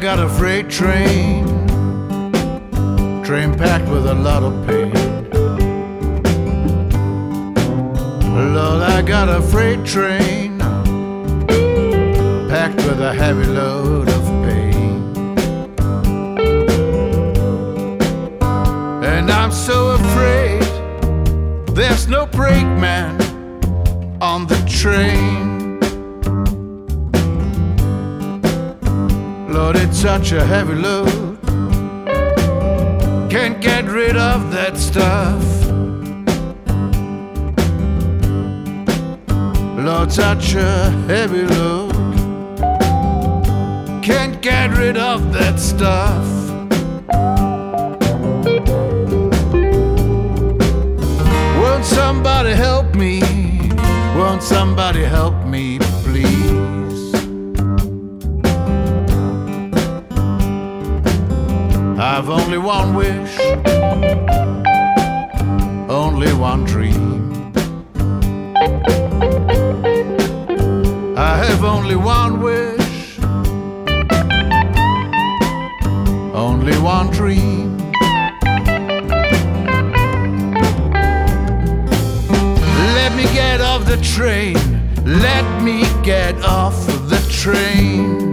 got a freight train, train packed with a lot of pain. Lord, I got a freight train packed with a heavy load of pain. And I'm so afraid there's no brakeman on the train. Lord, it's such a heavy load, can't get rid of that stuff. Lord, such a heavy load, can't get rid of that stuff. Won't somebody help me? Won't somebody help me, please? I've only one wish, only one dream. I have only one wish, only one dream. Let me get off the train, let me get off the train.